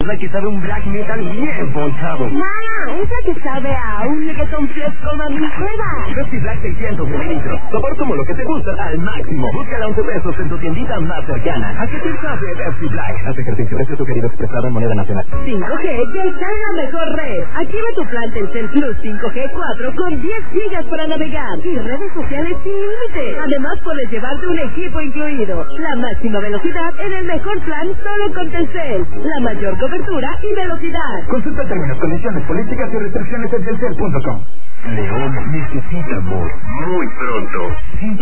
la que sabe un black metal bien ponchado. Esa que sabe a un reggaetón fresco, mami, prueba. Pepsi Black 600 mililitros. Sabor como lo que te gusta al máximo. Búscala a 11 pesos en tu tiendita más cercana. ¿A qué te sabe Pepsi Black? Haz ejercicio. Precio sugerido expresado en moneda nacional. 5G que está en la mejor red. Activa tu plan Telcel Plus 5G 4 con 10 gigas para navegar y redes sociales sin límite. Además puedes llevarte un equipo incluido. La máxima velocidad en el mejor plan solo con Telcel. La mayor cobertura y velocidad. Consulta términos, condiciones, políticas y restricciones en telcel.com. León necesita amor muy pronto.